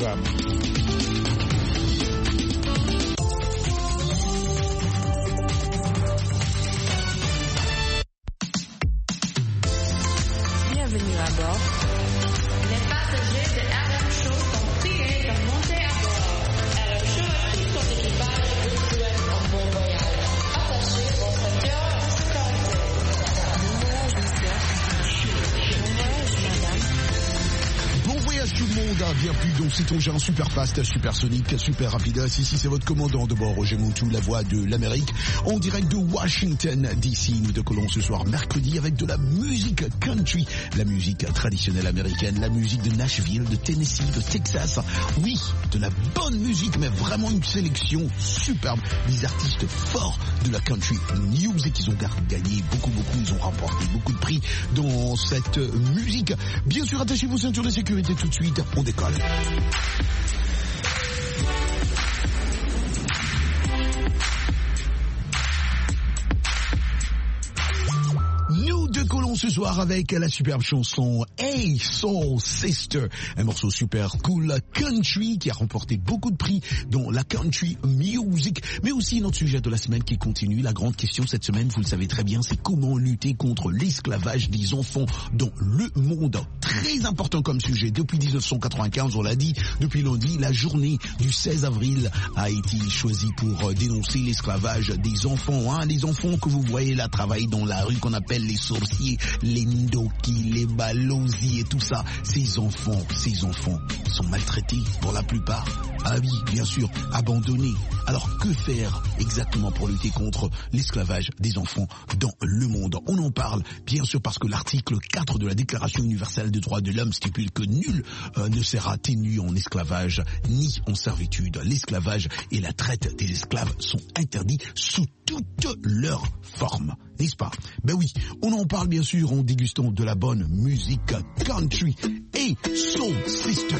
programme. Bienvenue à bord. Les passagers de RM Show sont priés de monter à bord. RM Show et tout son équipage vous souhaitent un bon voyage. Attachez vos ceintures de sécurité. Bon voyage, monsieur. Bon voyage, madame. Bon voyage tout le monde, bienvenue dans cet engin super fast, super sonique, super rapide. Ici c'est votre commandant de bord, Roger Moutou, la voix de l'Amérique, en direct de Washington DC. Nous décollons ce soir mercredi avec de la musique country, la musique traditionnelle américaine, la musique de Nashville, de Tennessee, de Texas. Oui, de la bonne musique, mais vraiment une sélection superbe. Des artistes forts de la country music, ils ont gagné beaucoup, ils ont remporté beaucoup de prix dans cette musique. Bien sûr, attachez vos ceintures de sécurité tout de suite, on décolle. Nous décollons ce soir avec la superbe chanson Hey Soul Sister, un morceau super cool country qui a remporté beaucoup de prix dans la country music, mais aussi notre sujet de la semaine qui continue. La grande question cette semaine, vous le savez très bien, c'est comment lutter contre l'esclavage des enfants dans le monde. Très important comme sujet. Depuis 1995, on l'a dit, depuis lundi, la journée du 16 avril a été choisie pour dénoncer l'esclavage des enfants. Les enfants que vous voyez là travailler dans la rue, qu'on appelle les sorciers, les ndoki, les balosi et tout ça. Ces enfants sont maltraités pour la plupart. Ah oui, bien sûr, abandonnés. Alors que faire exactement pour lutter contre l'esclavage des enfants dans le monde? On en parle, bien sûr, parce que l'article 4 de la Déclaration universelle des droits de l'homme stipule que nul ne sera tenu en esclavage ni en servitude. L'esclavage et la traite des esclaves sont interdits sous toutes leurs formes. N'est-ce pas? Ben oui, on en parle bien sûr en dégustant de la bonne musique country et Soul Sister.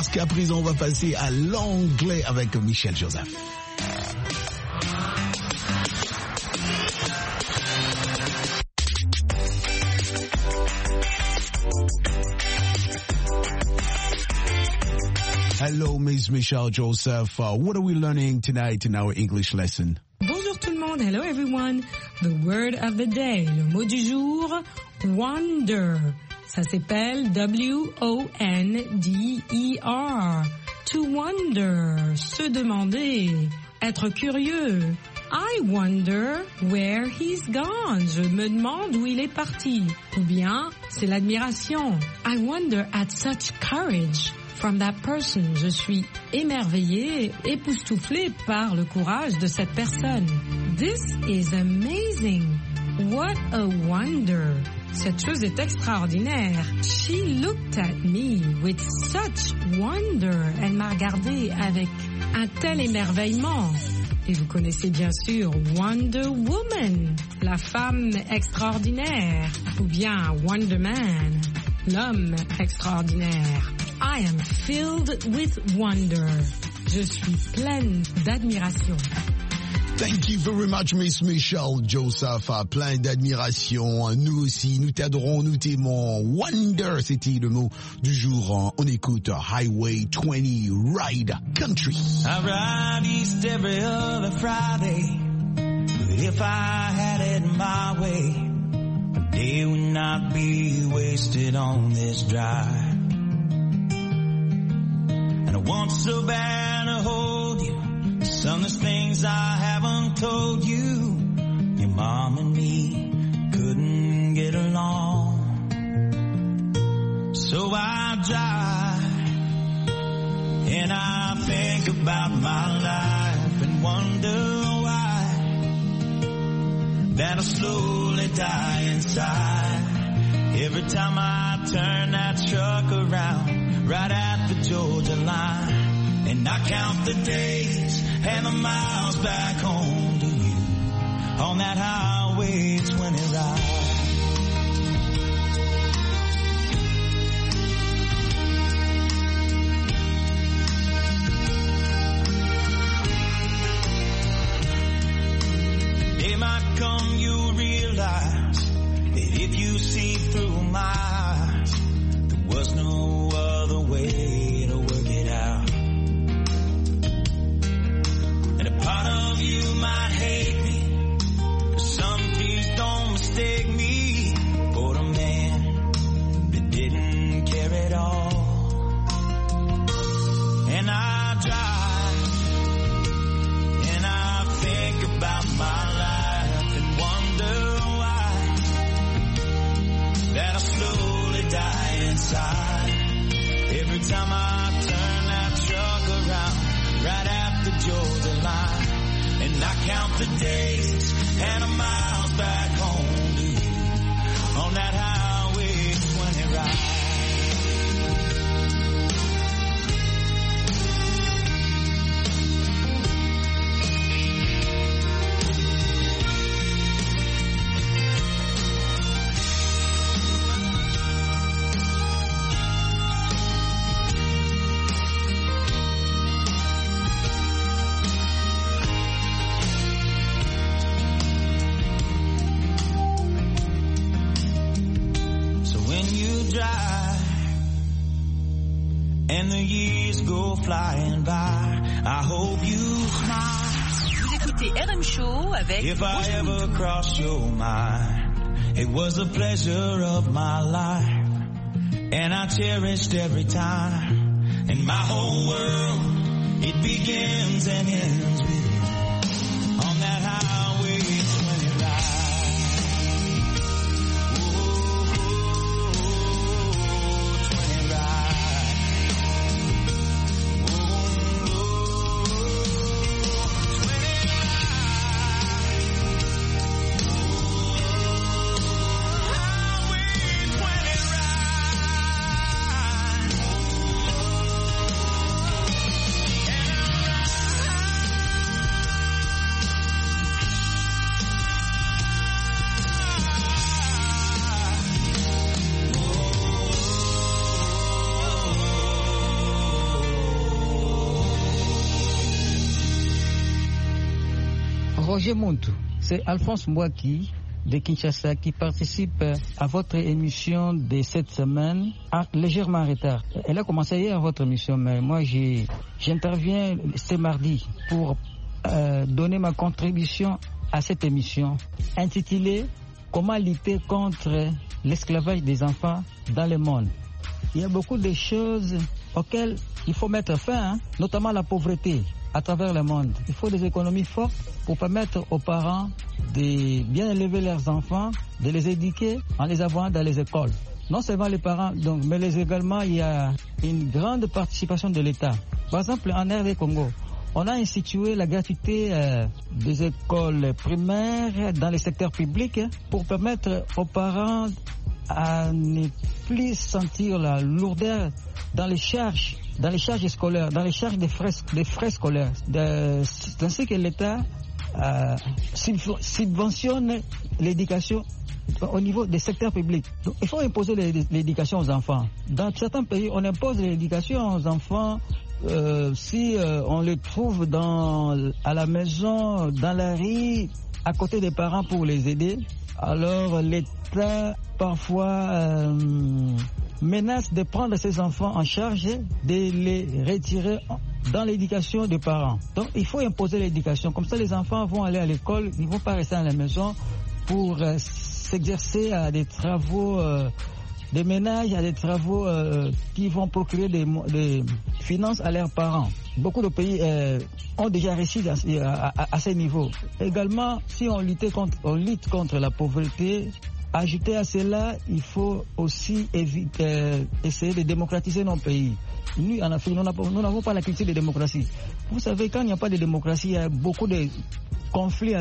puisqu'à présent on va passer à l'anglais avec Michel Joseph. Hello, Miss Michelle Joseph. What are we learning tonight in our English lesson? Bonjour tout le monde. Hello everyone. The word of the day. Le mot du jour, wonder. Ça s'appelle W-O-N-D-E-R. To wonder. Se demander. Être curieux. I wonder where he's gone. Je me demande où il est parti. Ou bien, c'est l'admiration. I wonder at such courage. From that person, je suis émerveillée, époustouflée par le courage de cette personne. This is amazing. What a wonder. Cette chose est extraordinaire. She looked at me with such wonder. Elle m'a regardée avec un tel émerveillement. Et vous connaissez bien sûr Wonder Woman, la femme extraordinaire, ou bien Wonder Man, l'homme extraordinaire. I am filled with wonder. Je suis pleine d'admiration. Thank you very much, Miss Michelle Joseph. Plein d'admiration. Nous aussi, nous t'adorons, nous t'aimons. Wonder, c'était le mot du jour. On écoute Highway 20 Ride Country. I ride east every other Friday, but if I had it my way, a day would not be wasted on this drive. And I want so bad to hold you. Some of the things I haven't told you. Your mom and me couldn't get along. So I drive and I think about my life and wonder why that I slowly die inside. Every time I turn that truck around right at the Georgia line, and I count the days and the miles back home to you on that highway 20 ride. The day might come you'll realize that if you see through my eyes, there was no other way to work it out. Part of you might hate me, but some please don't mistake me for the man that didn't care at all. And I drive, and I think about my life and wonder why that I slowly die inside. Every time I turn that truck around right after Georgia line, and I count the days and the miles back home to you on that highway 20 ride. And the years go flying by. I hope you smile. Vous écoutez RM Show avec If I ever cross your mind, it was a pleasure of my life, and I cherished every time. And my whole world, it begins and ends with you on that highway 20 ride. Roger Muntu, c'est Alphonse Mbouaki de Kinshasa qui participe à votre émission de cette semaine légèrement en retard. Elle a commencé hier votre émission, mais moi j'interviens ce mardi pour donner ma contribution à cette émission intitulée « Comment lutter contre l'esclavage des enfants dans le monde ». Il y a beaucoup de choses auxquelles il faut mettre fin, notamment la pauvreté à travers le monde. Il faut des économies fortes pour permettre aux parents de bien élever leurs enfants, de les éduquer en les envoyant dans les écoles. Non seulement les parents, donc, mais également il y a une grande participation de l'État. Par exemple, en RD Congo, on a institué la gratuité des écoles primaires dans les secteurs publics pour permettre aux parents à ne plus sentir la lourdeur dans les charges scolaires, dans les charges des frais scolaires. Ainsi que l'État subventionne l'éducation au niveau des secteurs publics. Donc, il faut imposer l'éducation aux enfants. Dans certains pays, on impose l'éducation aux enfants si on les trouve à la maison, dans la rue, à côté des parents pour les aider. Alors l'État parfois menace de prendre ces enfants en charge, de les retirer dans l'éducation des parents. Donc il faut imposer l'éducation. Comme ça les enfants vont aller à l'école, ils ne vont pas rester à la maison pour s'exercer à des travaux des ménages, à des travaux qui vont procurer des finances à leurs parents. Beaucoup de pays ont déjà réussi à ce niveau. Également, si on lutte contre la pauvreté, ajouter à cela, il faut aussi essayer de démocratiser nos pays. Nous, en Afrique, nous n'avons pas la culture de démocratie. Vous savez, quand il n'y a pas de démocratie, il y a beaucoup de conflits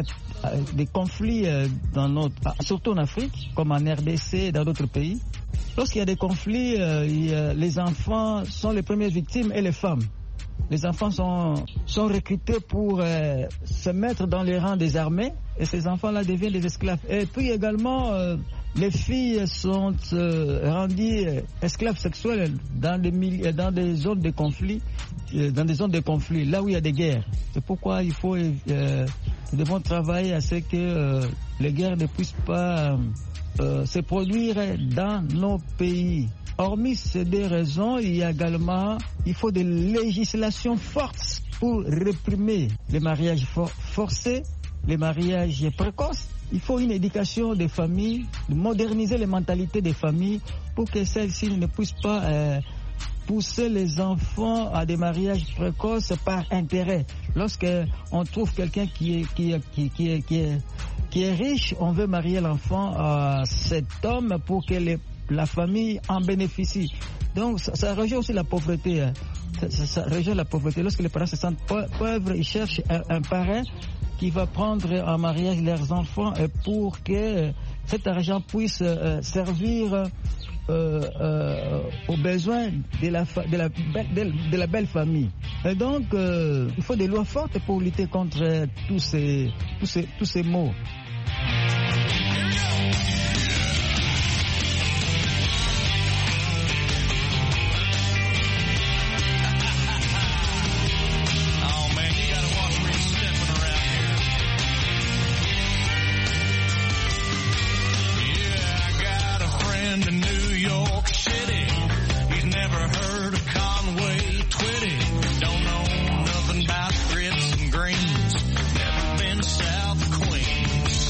surtout en Afrique, comme en RDC et dans d'autres pays. Lorsqu'il y a des conflits, les enfants sont les premières victimes et les femmes. Les enfants sont recrutés pour se mettre dans les rangs des armées et ces enfants-là deviennent des esclaves. Et puis également, les filles sont rendues esclaves sexuelles dans des zones de conflit, là où il y a des guerres. C'est pourquoi nous devons travailler à ce que les guerres ne puissent pas se produire dans nos pays. Hormis ces deux raisons, il faut des législations fortes pour réprimer les mariages forcés, les mariages précoces. Il faut une éducation des familles, moderniser les mentalités des familles pour que celles-ci ne puissent pas pousser les enfants à des mariages précoces par intérêt. Lorsqu'on trouve quelqu'un qui est riche, on veut marier l'enfant à cet homme pour que la famille en bénéficie. Donc ça rejoint aussi la pauvreté. Ça rejoint la pauvreté. Lorsque les parents se sentent pauvres, ils cherchent un parrain qui va prendre en mariage leurs enfants pour que cet argent puisse servir aux besoins de la belle famille. Et donc il faut des lois fortes pour lutter contre tous ces maux. South Queens.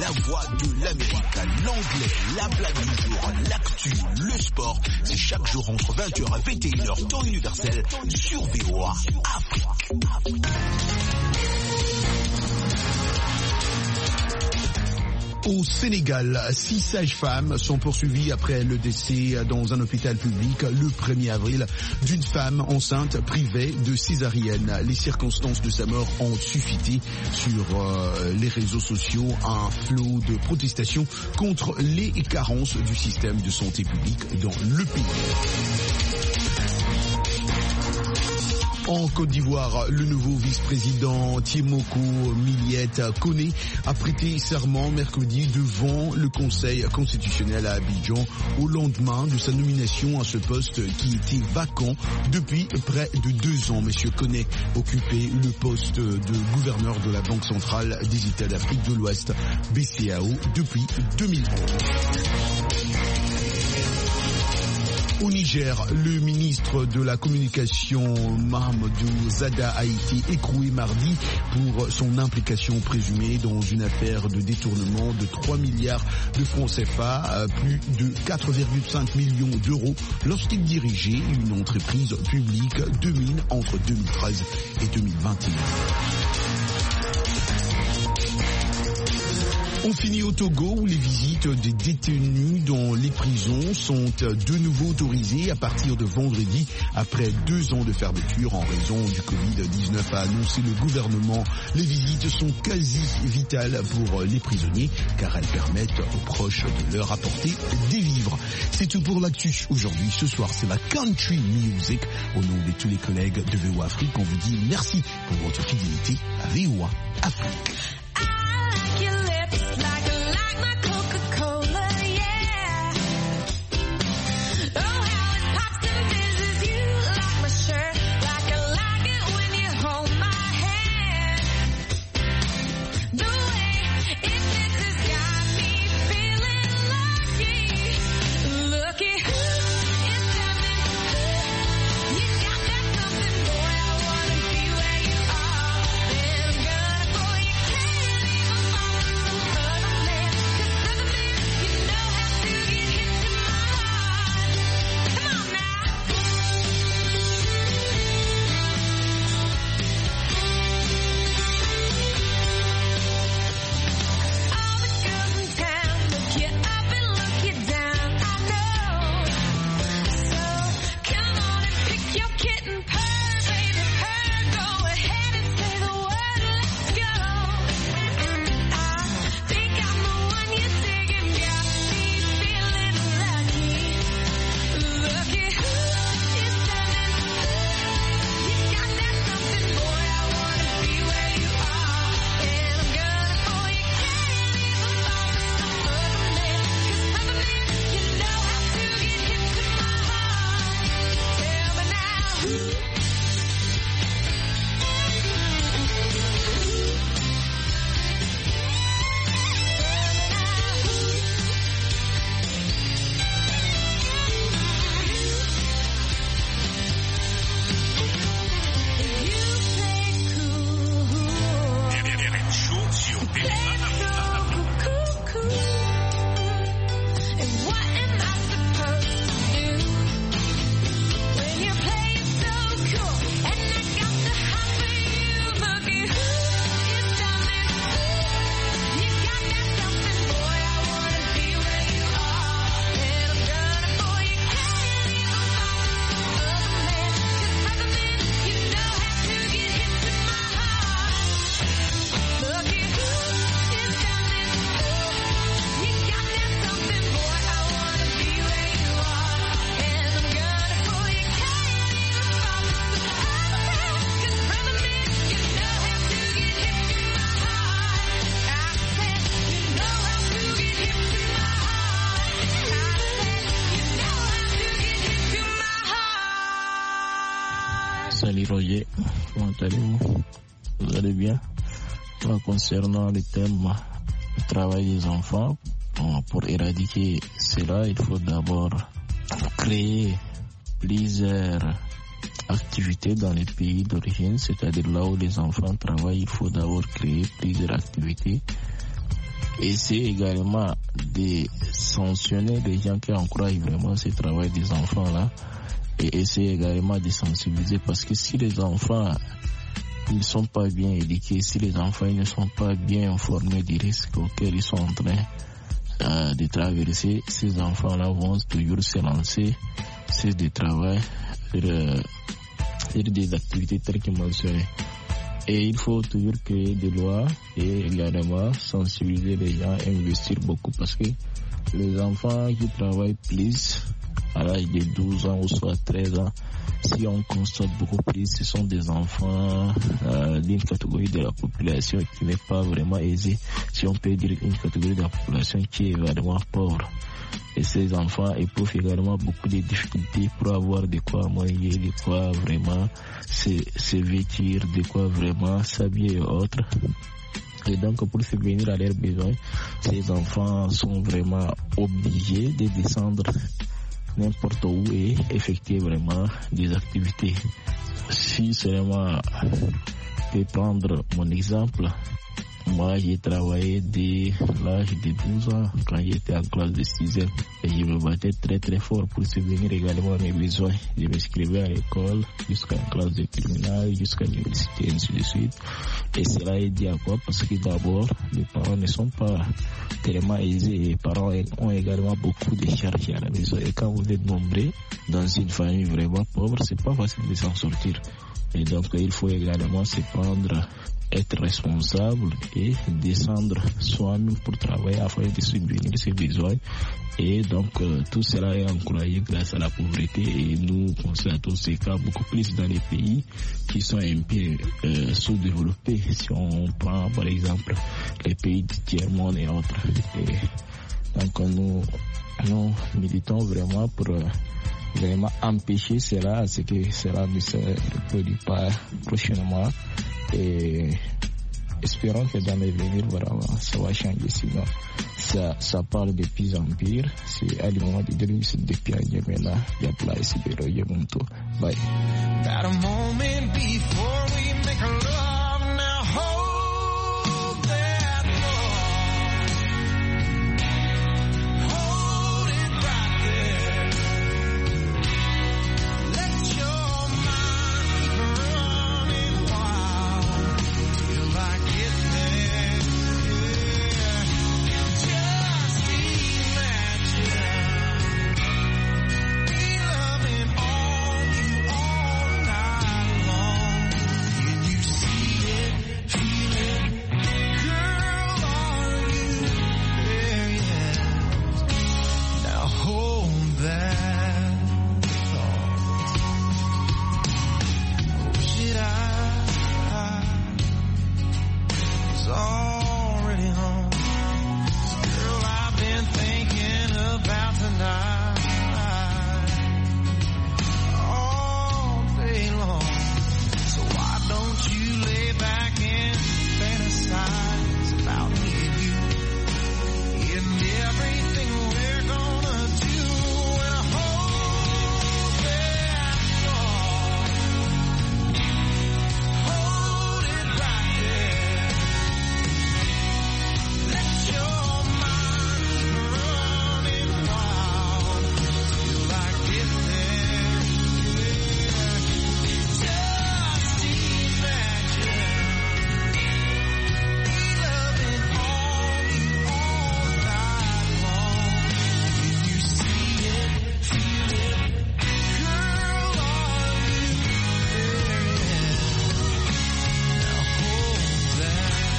la voix de l'Amérique, l'anglais, la blague du jour, l'actu, le sport. C'est chaque jour entre 20h et 21h, temps universel, sur VOA Afrique. Au Sénégal, 6 sages-femmes sont poursuivies après le décès dans un hôpital public le 1er avril d'une femme enceinte privée de césarienne. Les circonstances de sa mort ont suscité sur les réseaux sociaux un flot de protestations contre les carences du système de santé publique dans le pays. En Côte d'Ivoire, le nouveau vice-président Tiemoko Miliette Koné a prêté serment mercredi devant le Conseil constitutionnel à Abidjan au lendemain de sa nomination à ce poste qui était vacant depuis près de 2 ans. Monsieur Koné occupait le poste de gouverneur de la Banque centrale des États d'Afrique de l'Ouest, BCAO, depuis 2011. Au Niger, le ministre de la Communication Mahamadou Zada a été écroué mardi pour son implication présumée dans une affaire de détournement de 3 milliards de francs CFA, plus de 4,5 millions d'euros, lorsqu'il dirigeait une entreprise publique de mines entre 2013 et 2021. On finit au Togo où les visites des détenus dans les prisons sont de nouveau autorisées à partir de vendredi après 2 ans de fermeture en raison du Covid-19, a annoncé le gouvernement. Les visites sont quasi vitales pour les prisonniers car elles permettent aux proches de leur apporter des vivres. C'est tout pour l'actu aujourd'hui. Ce soir, c'est la Country Music. Au nom de tous les collègues de VOA Afrique, on vous dit merci pour votre fidélité à VOA Afrique. Salut Roger, comment allez-vous? Vous allez bien? Concernant le thème du travail des enfants, pour éradiquer cela, il faut d'abord créer plusieurs activités dans les pays d'origine, c'est-à-dire là où les enfants travaillent, il faut d'abord créer plusieurs activités essayer également de sanctionner les gens qui encouragent vraiment ce travail des enfants-là et essayer également de sensibiliser parce que si les enfants ne sont pas bien éduqués, si les enfants ne sont pas bien informés des risques auxquels ils sont en train de traverser, ces enfants-là vont toujours se lancer sur des travaux, sur des activités telles que mentionnées. Et il faut toujours créer des lois et également sensibiliser les gens et investir beaucoup parce que les enfants qui travaillent plus à l'âge de 12 ans ou soit 13 ans, si on constate beaucoup plus, ce sont des enfants d'une catégorie de la population qui n'est pas vraiment aisée, si on peut dire une catégorie de la population qui est vraiment pauvre. Et ces enfants éprouvent également beaucoup de difficultés pour avoir de quoi manger, de quoi vraiment se vêtir, de quoi vraiment s'habiller et autres. Et donc pour subvenir à leurs besoins, ces enfants sont vraiment obligés de descendre n'importe où et effectuer vraiment des activités. Si seulement je peux prendre mon exemple, moi j'ai travaillé dès l'âge de 12 ans quand j'étais en classe de 6e et je me battais très très fort pour subvenir également à mes besoins. Je m'inscrivais à l'école jusqu'à la classe de terminale, jusqu'à l'université et ainsi de suite. Et cela est dû à quoi? Parce que d'abord, les parents ne sont pas tellement aisés et les parents ont également beaucoup de charges à la maison. Et quand vous êtes nombreux dans une famille vraiment pauvre, c'est pas facile de s'en sortir. Et donc il faut également se prendre, être responsable et descendre soi-même pour travailler afin de subvenir ses besoins. Et donc tout cela est encouragé grâce à la pauvreté et nous constatons ces cas beaucoup plus dans les pays qui sont un peu sous-développés. Si on prend par exemple les pays du tiers-monde et autres. Et donc nous militons vraiment pour vraiment empêcher cela, ce que cela ne se reproduit pas prochainement. Et espérons que dans l'avenir, vraiment, ça va changer. Sinon, ça parle de pire en pire. C'est à le moment de dire c'est depuis un Yémen, il y a plein de cyber Yémento. Bye. About a moment before we make love, now hold that thought. Hold it right there. Let your mind keep running wild till I get there. Just imagine me loving on you all night long. Can you see it, feel it? Girl, are you there yet? Now hold that thought. Oh, shit, I was already home. Girl, I've been thinking about tonight all day long. So why don't you lay back and fantasize about me and you and everything we're gonna do and hold that thought. Hold it right there. Let your mind keep running wild till I get there. Just imagine me loving on you all night long. Can you see it, feel it? Girl, are you there yet? Now hold that thought.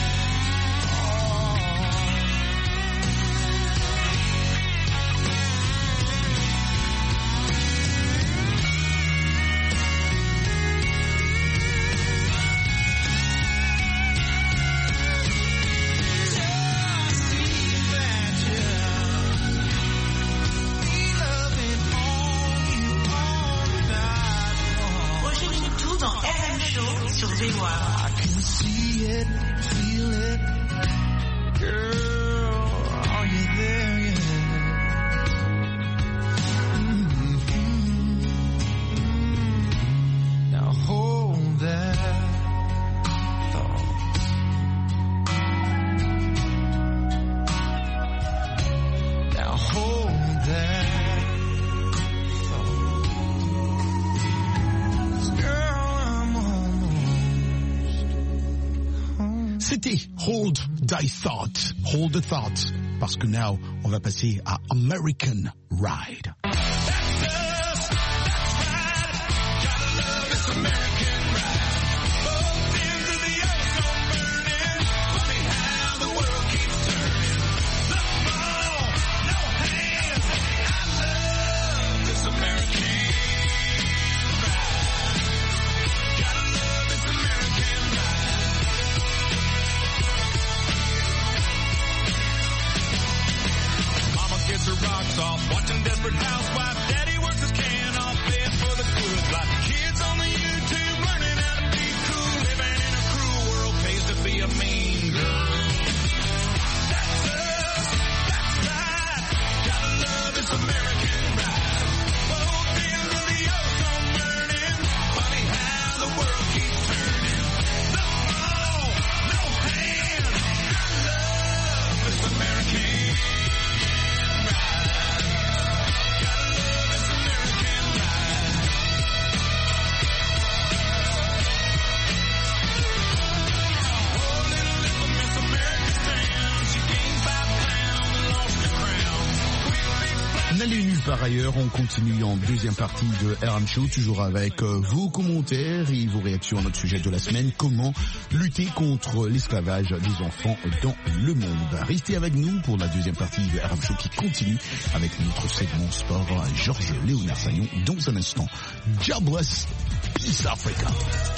Just imagine me loving on you all night long. Rejoignez tout dans RM Show sur Véloire. I can see it, feel it. Girl, are you there yet? Now hold that thought. C'était Hold Thy Thought, Hold the Thought, parce que now, on va passer à American Ride. Watching Desperate Housewives, Daddy works his can off bed for the good life. Kids on the YouTube learning how to be cool, living in a cruel world pays to be a mean girl. That's us, that's right. Gotta love this American ride. Both ends of the ozone burning. Funny how the world keeps turning. No ball, no hand. I love this American. N'allez nulle part ailleurs, on continue en deuxième partie de RM Show, toujours avec vos commentaires et vos réactions à notre sujet de la semaine, comment lutter contre l'esclavage des enfants dans le monde. Restez avec nous pour la deuxième partie de RM Show qui continue avec notre segment sport. Georges Léonard Sagnon dans un instant. Jobless, Peace Africa.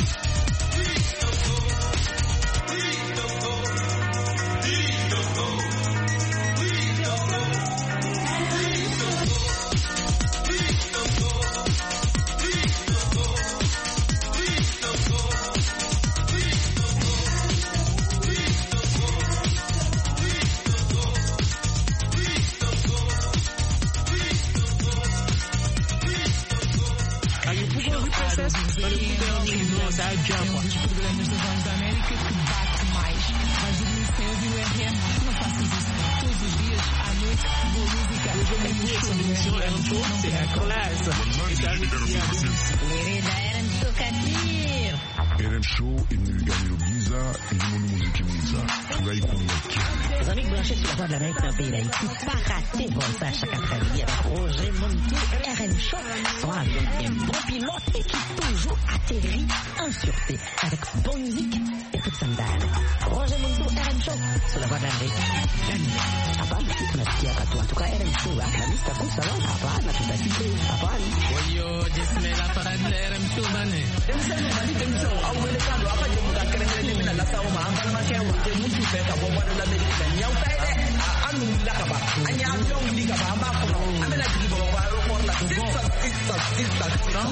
RM Show imeganya ubwiza irimo n'umuziki mwiza turayikunda cyane. Les amis branchés sur la voie de l'Amérique d'un pays d'Haïti, pas rater vos sages chaque après-midi avec Roger Montou, RM Show, soit avec un bon pilote et qui toujours atterrit en sûreté avec bonne musique et toute sandale. Roger Montou, RM Show, sur la voie de l'Amérique. Hapana, tunasikia katu antuka RM Show, akamista kusala, hapana, tutasikia, hapana. Oyo, jismela parade la RM Show, bane. Demsene, mali demsene, au welekando, apa jemuka kerengene mina la sawo ma, ambana makewo, jemutu beka, bobo de l'Amérique, nyau taide, anu lakaba, anya amjong likaba, ambako, amena jibo, waro porla, sista.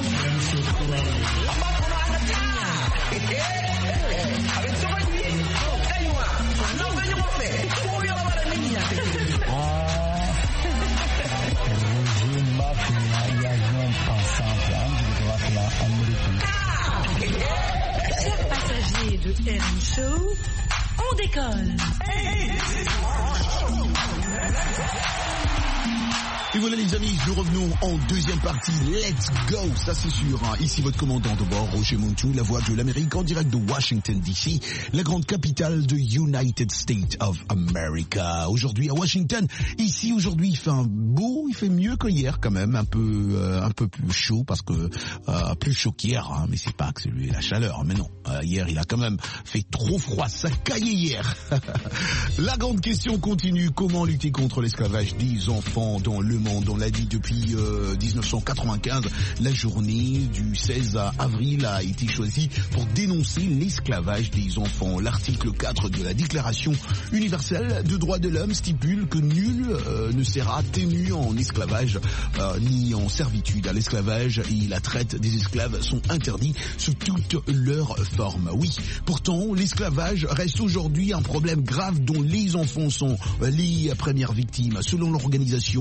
Ambako na anatia. Avec ça, oui. Kaywa, non venyo mofe, ko yo la wala ninya. Chers passagers de RM Show, on décolle. Et voilà les amis, nous revenons en deuxième partie. Let's go, ça c'est sûr. Ici votre commandant de bord, Roger Montou, la voix de l'Amérique en direct de Washington DC, la grande capitale de United States of America. Aujourd'hui à Washington, ici aujourd'hui il fait il fait mieux que hier quand même, un peu plus chaud parce que plus chaud qu'hier, hein, mais c'est pas que c'est lui la chaleur, mais non. Hier il a quand même fait trop froid, ça caillait hier. La grande question continue, comment lutter contre l'esclavage des enfants dans le monde? On l'a dit depuis 1995, la journée du 16 avril a été choisie pour dénoncer l'esclavage des enfants. L'article 4 de la Déclaration universelle des droits de l'homme stipule que nul ne sera tenu en esclavage ni en servitude. À l'esclavage et la traite des esclaves sont interdits sous toutes leurs formes. Oui, pourtant l'esclavage reste aujourd'hui un problème grave dont les enfants sont les premières victimes. Selon l'Organisation internationale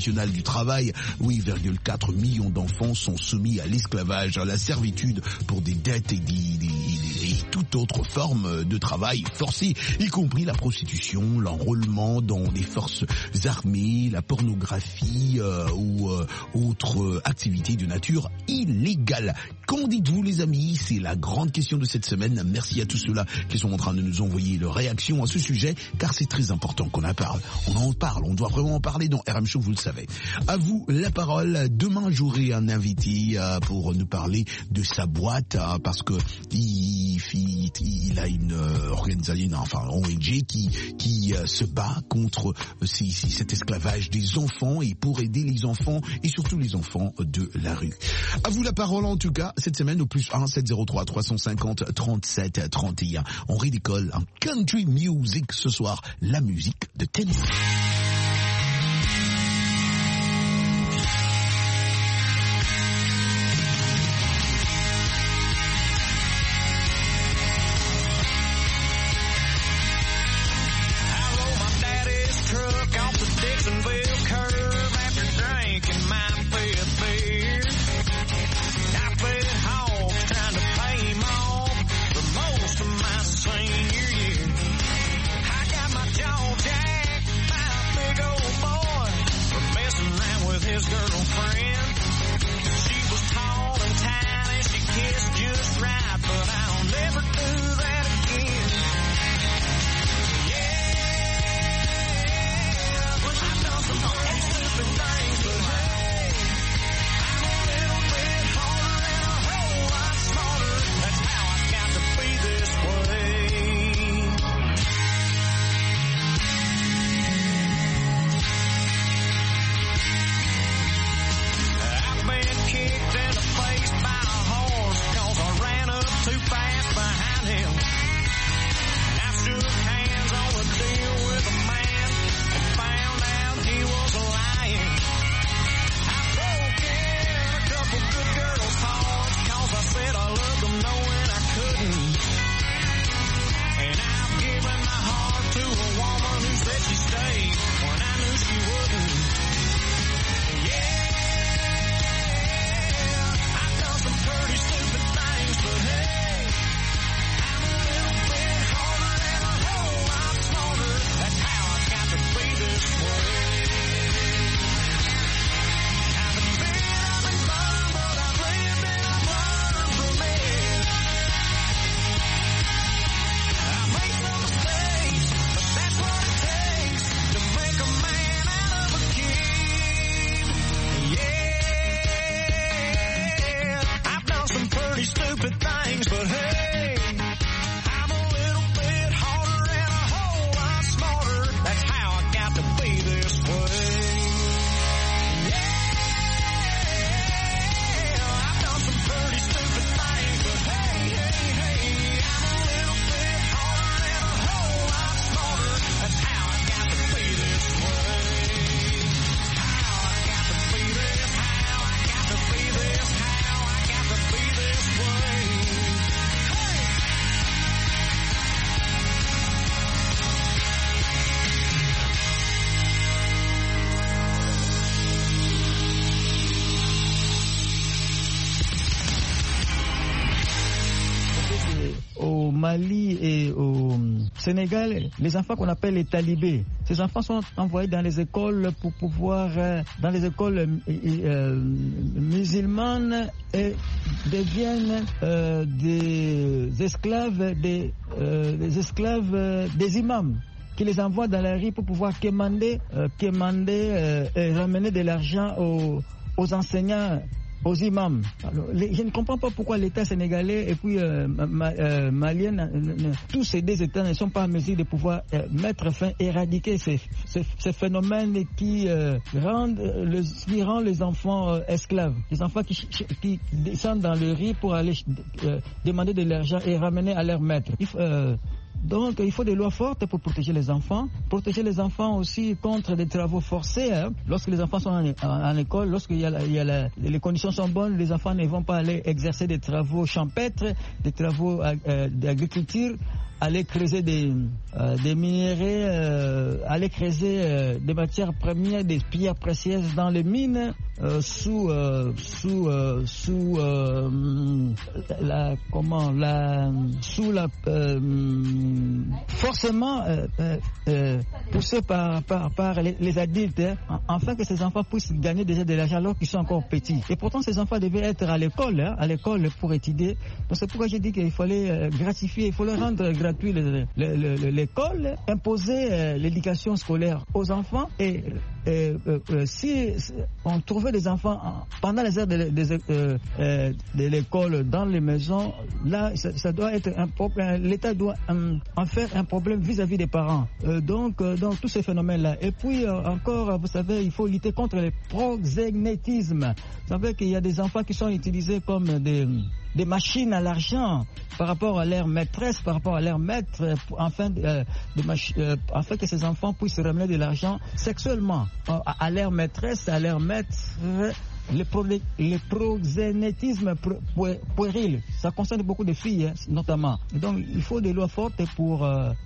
internationale du travail, 8,4 millions d'enfants sont soumis à l'esclavage, à la servitude pour des dettes et toute autre forme de travail forcé, y compris la prostitution, l'enrôlement dans les forces armées, la pornographie ou autres activités de nature illégale. Qu'en dites-vous les amis? C'est la grande question de cette semaine. Merci à tous ceux-là qui sont en train de nous envoyer leurs réactions à ce sujet, car c'est très important qu'on en parle. On doit vraiment en parler dans RM Show, vous le savez. À vous la parole. Demain j'aurai un invité pour nous parler de sa boîte, parce que il a une organisation, enfin ONG qui se bat contre cet esclavage des enfants et pour aider les enfants et surtout les enfants de la rue. À vous la parole en tout cas cette semaine au plus 1 703 350 37 31. On redécolle en country music ce soir, la musique de Tennessee. Mali et au Sénégal, les enfants qu'on appelle les talibés, ces enfants sont envoyés dans les écoles pour pouvoir, dans les écoles musulmanes et deviennent des esclaves des imams qui les envoient dans la rue pour pouvoir quémander et ramener de l'argent aux enseignants, aux imams. Alors, je ne comprends pas pourquoi l'État sénégalais et puis malien, tous ces deux États ne sont pas en mesure de pouvoir mettre fin, éradiquer ces phénomènes qui rendent les enfants esclaves. Les enfants qui descendent dans le riz pour aller demander de l'argent et ramener à leur maître. Donc il faut des lois fortes pour protéger les enfants aussi contre des travaux forcés. Lorsque les enfants sont en école, lorsque les conditions sont bonnes, les enfants ne vont pas aller exercer des travaux champêtres, des travaux d'agriculture, aller creuser des minéraux, aller creuser des matières premières, des pierres précieuses dans les mines, forcément poussés par les adultes, afin que ces enfants puissent gagner déjà de l'argent alors qu'ils sont encore petits. Et pourtant, ces enfants devaient être à l'école pour étudier. Donc c'est pourquoi j'ai dit qu'il fallait gratifier, il fallait rendre gratuit l'école, imposer l'éducation scolaire aux enfants et si on trouvait des enfants pendant les heures de l'école dans les maisons, là ça doit être un problème. L'État doit en faire un problème vis-à-vis des parents. Donc tous ces phénomènes-là. Et puis encore, vous savez, il faut lutter contre le proxénétisme. Vous savez qu'il y a des enfants qui sont utilisés comme des machines à l'argent par rapport à leur maîtresse, par rapport à leur maître, afin que ces enfants puissent ramener de l'argent sexuellement à leur maîtresse, à leur maître. Le proxénétisme puéril, ça concerne beaucoup de filles, notamment. Donc, il faut des lois fortes pour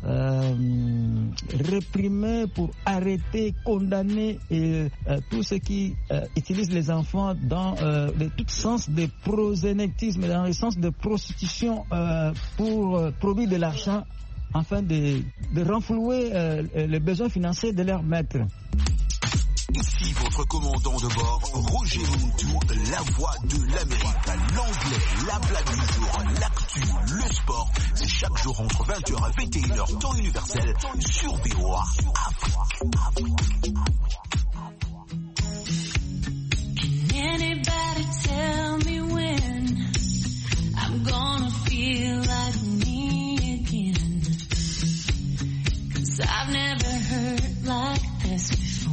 réprimer, pour arrêter, condamner tous ceux qui utilisent les enfants dans tout sens de proxénétisme, dans le sens de prostitution pour produire de l'argent, afin de renflouer les besoins financiers de leur maître. Ici votre commandant de bord, Roger Montou, la voix de l'Amérique. L'anglais, la blague du jour, l'actu, le sport. C'est chaque jour entre 20h et 21h, temps universel, sur VOA Afrique. Can anybody tell me when I'm gonna feel like me again? 'Cause I've never heard like this before.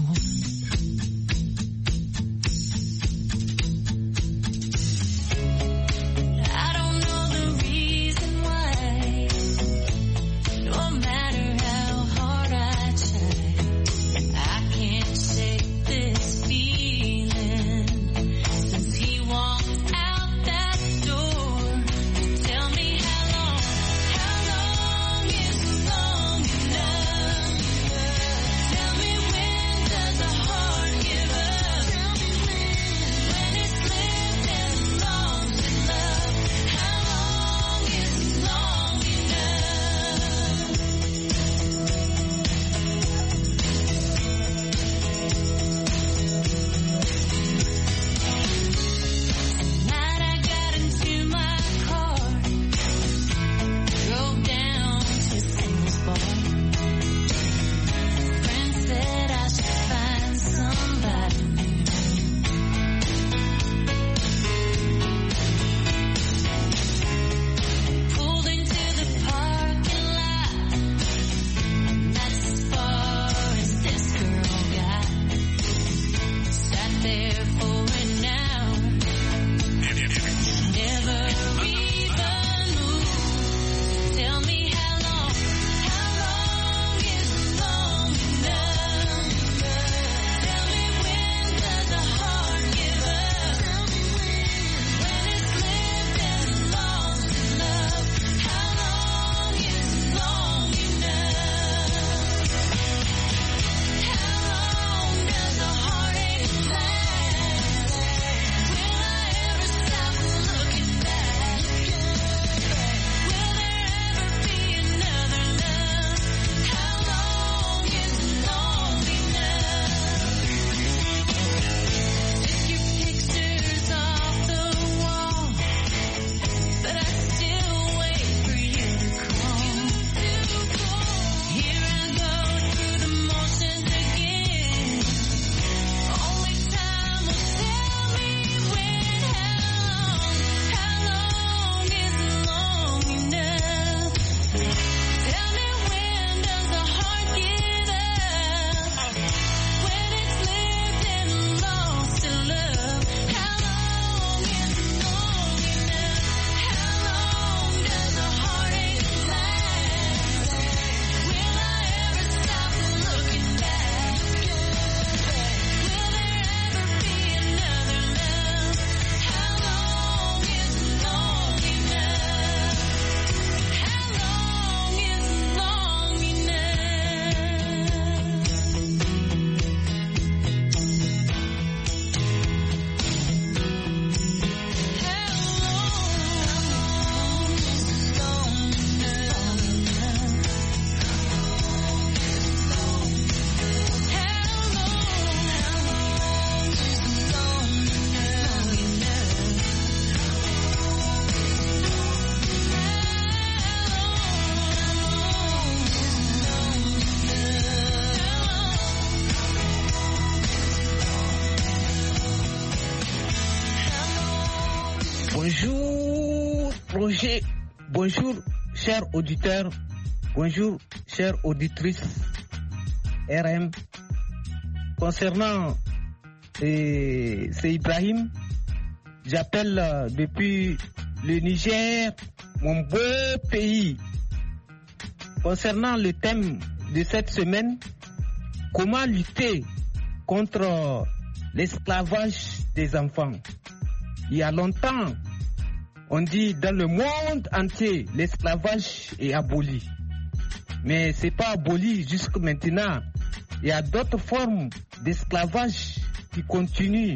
Bonjour Roger, bonjour chers auditeurs, bonjour chères auditrices RM. Concernant c'est Ibrahim, j'appelle depuis le Niger, mon beau pays. Concernant le thème de cette semaine, comment lutter contre l'esclavage des enfants. Il y a longtemps, on dit dans le monde entier, l'esclavage est aboli. Mais ce n'est pas aboli jusqu'à maintenant. Il y a d'autres formes d'esclavage qui continuent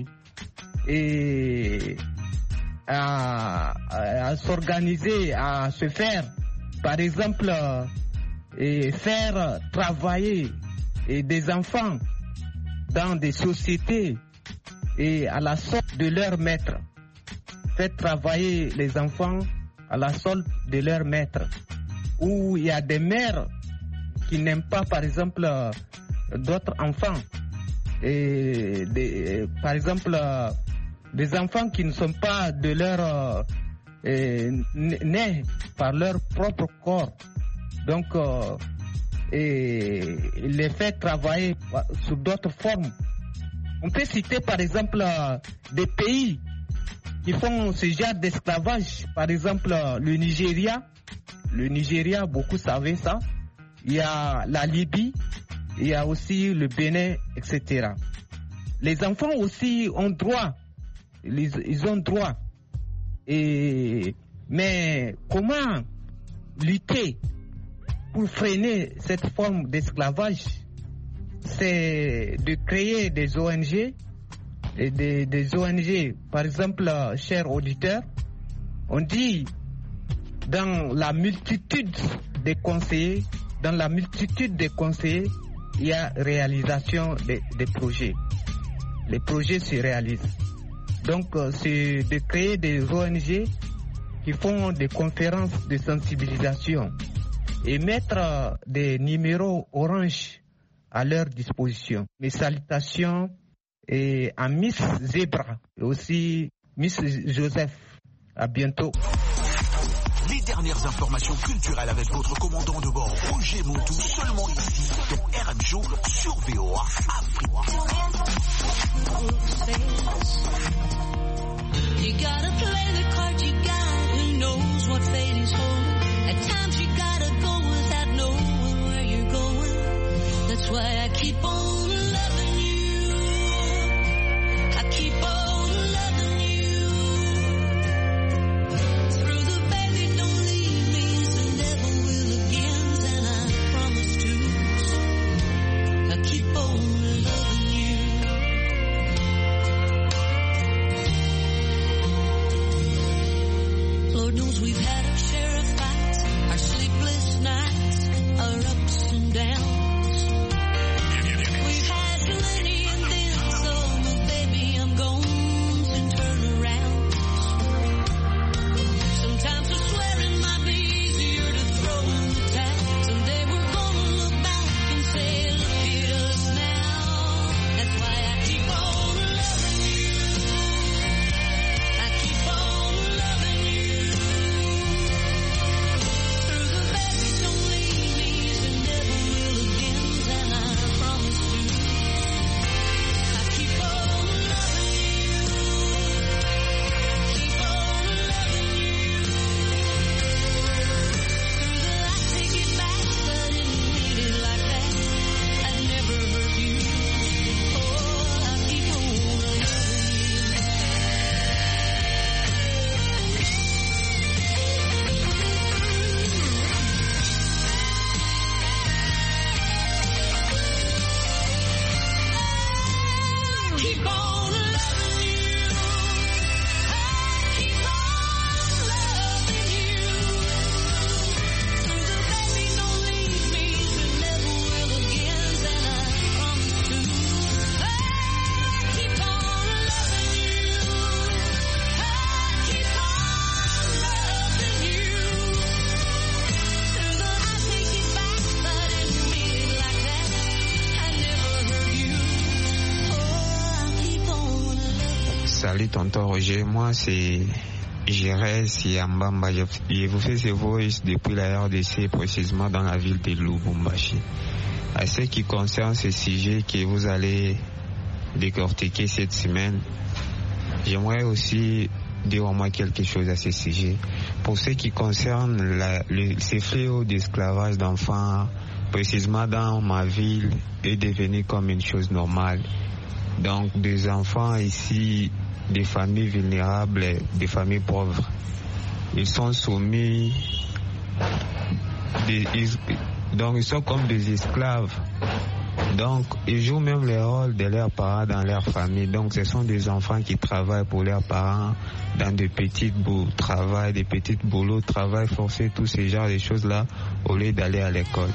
à s'organiser, à se faire. Par exemple, faire travailler des enfants dans des sociétés et à la sorte de leur maître. Faire travailler les enfants à la solde de leur maître. Où il y a des mères qui n'aiment pas, par exemple, d'autres enfants. Par exemple, des enfants qui ne sont pas de leur nés par leur propre corps. Donc, les faire travailler sous d'autres formes. On peut citer, par exemple, des pays qui font ce genre d'esclavage. Par exemple, le Nigeria. Le Nigeria, beaucoup savaient ça. Il y a la Libye, il y a aussi le Bénin, etc. Les enfants aussi ont droit. Ils ont droit. Mais comment lutter pour freiner cette forme d'esclavage? C'est de créer des ONG, et des ONG, par exemple, chers auditeurs, on dit dans la multitude des conseillers, il y a réalisation des projets. Les projets se réalisent. Donc, c'est de créer des ONG qui font des conférences de sensibilisation et mettre des numéros orange à leur disposition. Mes salutations à Miss Zebra et aussi Miss Joseph. À bientôt. Les dernières informations culturelles avec votre commandant de bord, Roger Montou, seulement ici, dans RM Show sur VOA Afrique. You gotta play the card you got, who knows what fate is holding. At times you gotta go without knowing where you're going. That's why I keep on loving you. I keep on loving you. Through the baby, don't leave me, so never will again, and I promise to. I keep on loving you. Lord knows we've had our share of fights, our sleepless nights, our ups and downs. We've had plenty and then some, but baby, I'm gonna soon turn around. Sometimes I swear it might be easier to throw in the towel. Someday we're gonna look back and say, look at us now. That's why I keep on loving you. I keep on loving you. Through the baby, don't leave me, so never will again, and I promise to. I keep on loving you. Keep on loving you. Through the I take it back, but I didn't mean it like that. I never hurt you. Oh, I keep on loving you. Keep on loving you. I keep on loving you. Through the baby, don't leave me, so never will again, and I promise to. I keep on loving you. I keep on loving you. Through the I take it back, but I didn't mean it like that. I never hurt you. Oh, I keep on loving you. Salut tonton Roger, moi c'est Jerez Yambamba. Je vous fais ce voice depuis la RDC, précisément dans la ville de Lubumbashi. À ce qui concerne ce sujet que vous allez décortiquer cette semaine, j'aimerais aussi dire au moins quelque chose à ce sujet. Pour ce qui concerne ces fléaux d'esclavage d'enfants, précisément dans ma ville, est devenu comme une chose normale. Donc des enfants ici, des familles vulnérables, des familles pauvres, ils sont soumis, donc ils sont comme des esclaves. Donc ils jouent même le rôle de leurs parents dans leur famille. Donc ce sont des enfants qui travaillent pour leurs parents dans de petits travail, des petits boulots, travail forcé, tous ces genres de choses-là, au lieu d'aller à l'école.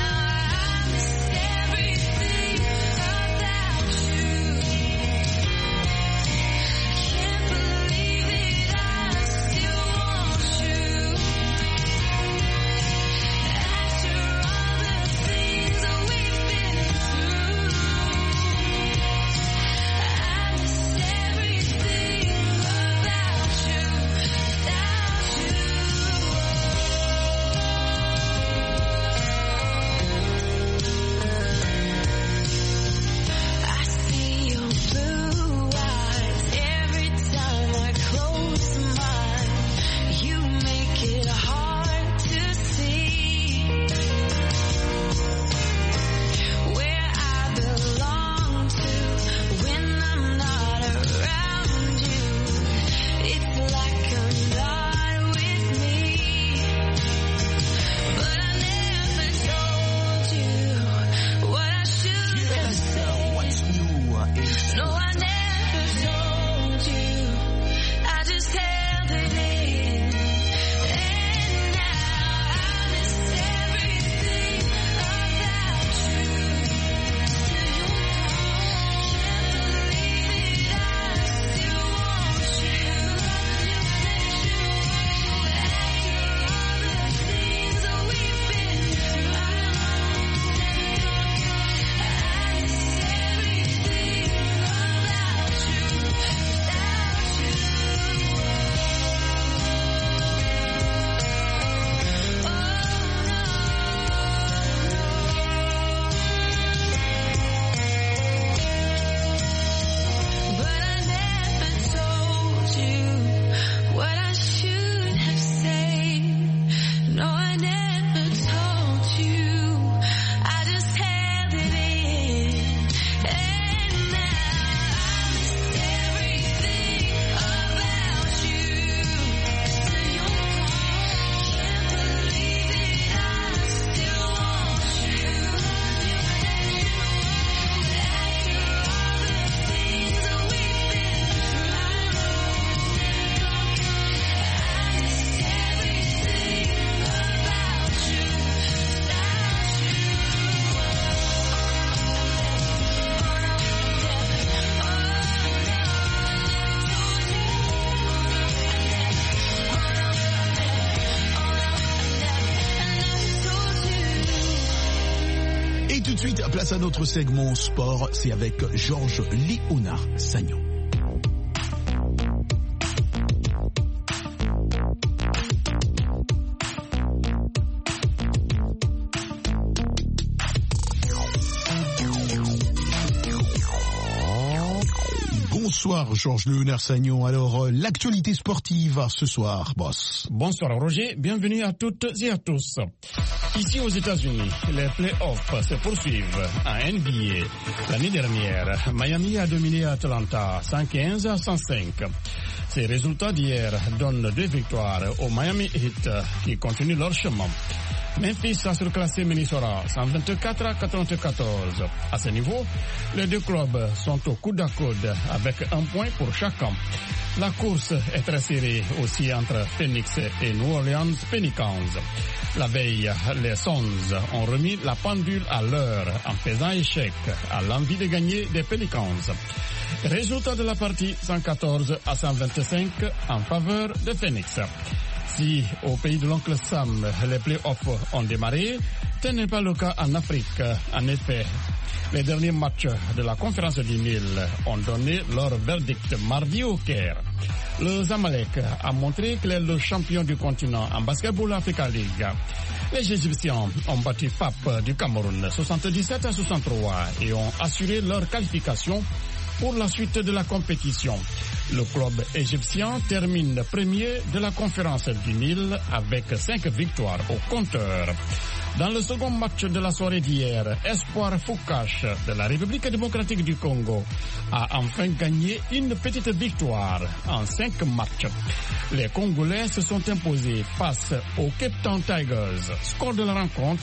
Et tout de suite, place à notre segment sport, c'est avec Georges Léonard Sagnon. Bonsoir Georges Léonard Sagnon. Alors, l'actualité sportive ce soir, boss. Bonsoir Roger, bienvenue à toutes et à tous. Ici aux États-Unis, les playoffs se poursuivent à NBA. L'année dernière, Miami a dominé Atlanta 115 à 105. Ces résultats d'hier donnent 2 victoires au Miami Heat qui continuent leur chemin. Memphis a surclassé Minnesota 124 à 94. À ce niveau, les 2 clubs sont au coude à coude avec 1 point pour chacun. La course est très serrée aussi entre Phoenix et New Orleans Pelicans. La veille, les Suns ont remis la pendule à l'heure en faisant échec à l'envie de gagner des Pelicans. Résultat de la partie 114 à 125 en faveur de Phoenix. Si au pays de l'oncle Sam, les playoffs ont démarré, Tel n'est pas le cas en Afrique. En effet, les derniers matchs de la conférence du Nil ont donné leur verdict mardi au Caire. Le Zamalek a montré qu'il est le champion du continent en Basketball Africa League. Les Égyptiens ont battu FAP du Cameroun 77-63 et ont assuré leur qualification pour la suite de la compétition. Le club égyptien termine premier de la conférence du Nil avec 5 victoires au compteur. Dans le second match de la soirée d'hier, Espoir Foucache de la République démocratique du Congo a enfin gagné une petite victoire en 5 matchs. Les Congolais se sont imposés face aux Cape Town Tigers. Score de la rencontre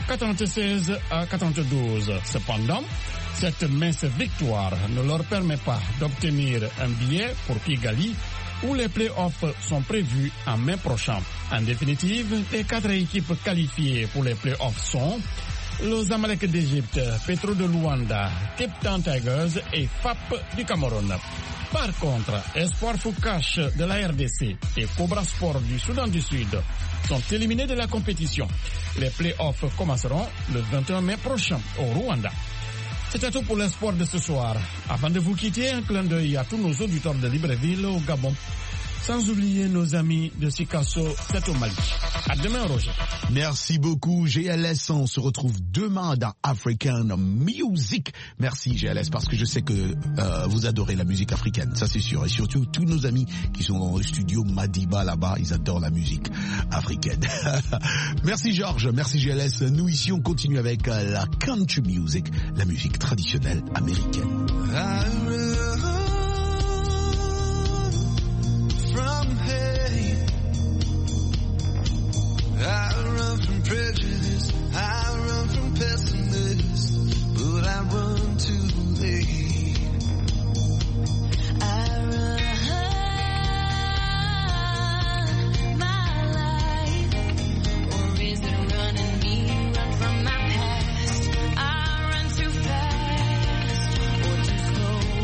96-92. Cependant, cette mince victoire ne leur permet pas d'obtenir un billet pour Kigali, où les playoffs sont prévus en mai prochain. En définitive, les 4 équipes qualifiées pour les playoffs sont le Zamalek d'Égypte, Petro de Luanda, Cape Town Tigers et FAP du Cameroun. Par contre, Espoir Foucache de la RDC et Cobra Sport du Soudan du Sud sont éliminés de la compétition. Les playoffs commenceront le 21 mai prochain au Rwanda. C'est tout pour l'espoir de ce soir. Avant de vous quitter, un clin d'œil à tous nos auditeurs de Libreville au Gabon. Sans oublier nos amis de Sikasso, c'est au Mali. À demain, Roger. Merci beaucoup, GLS. On se retrouve demain dans African Music. Merci, GLS, parce que je sais que vous adorez la musique africaine, ça c'est sûr. Et surtout, tous nos amis qui sont dans le studio Madiba là-bas, ils adorent la musique africaine. Merci, Georges. Merci, GLS. Nous, ici, on continue avec la country music, la musique traditionnelle américaine. From hate, I run from prejudice, I run from pessimists, but I run too late. I run my life, or is it running me? Run from my past. I run too fast or too slow.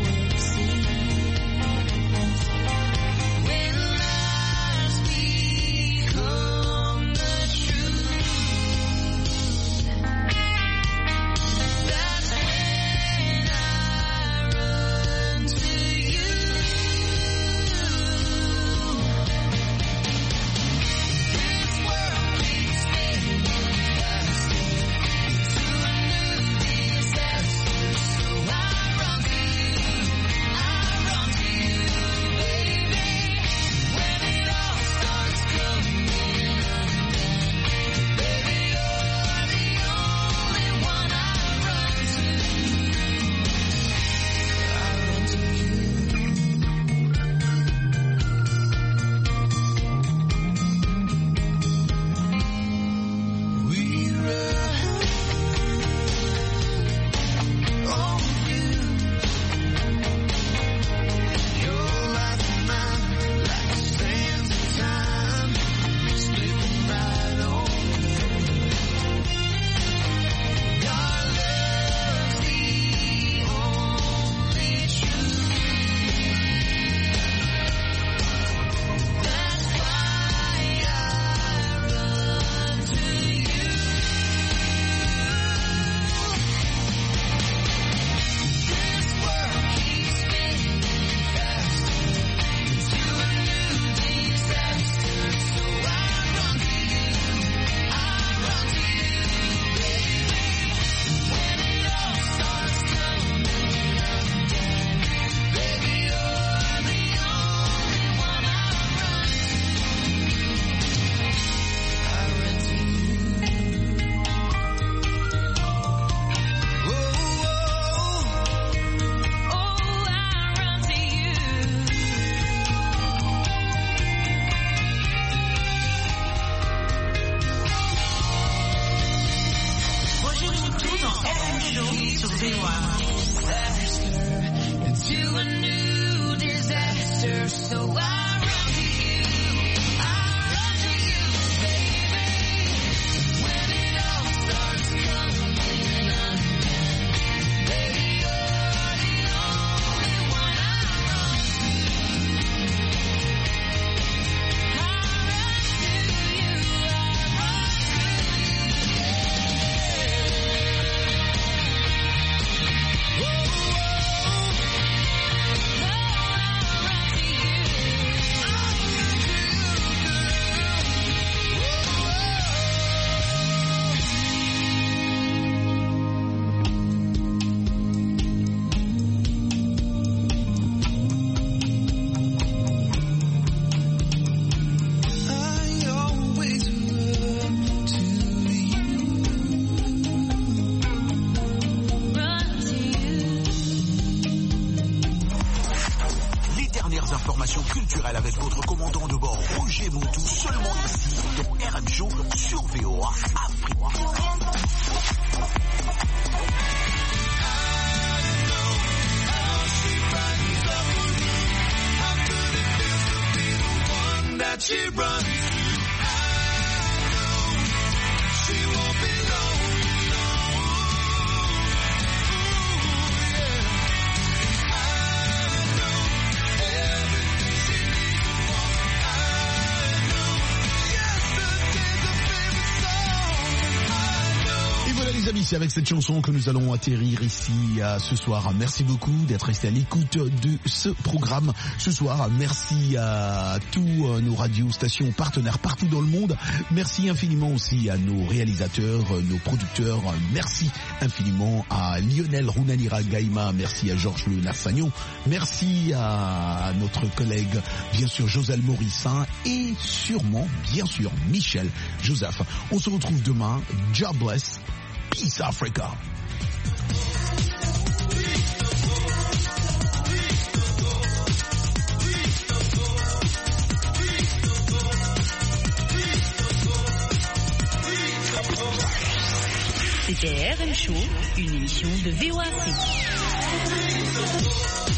dernières informations culturelles avec votre commandant de bord Roger Montou, seulement ici dans RM Show sur VOA Afrique. That she runs, I know she won't be lonely, no. Ooh, yeah. I know everything she needs to want. I know yesterday's a favorite song. I know. Et voilà les amis, c'est avec cette chanson que nous allons atterrir ici ce soir. Merci beaucoup d'être resté à l'écoute de ce programme ce soir. Merci à tous nos radiostations partenaires partout dans le monde. Merci infiniment aussi à nos réalisateurs, nos producteurs. Merci infiniment à Lionel Runanira Gaïma. Merci à Georges Le Nassagnon. Merci à notre collègue, bien sûr, Joselle Morissin et sûrement, bien sûr, Michel Joseph. On se retrouve demain. God bless. Peace Africa. C'était RM Show, une émission de VOA Afrique.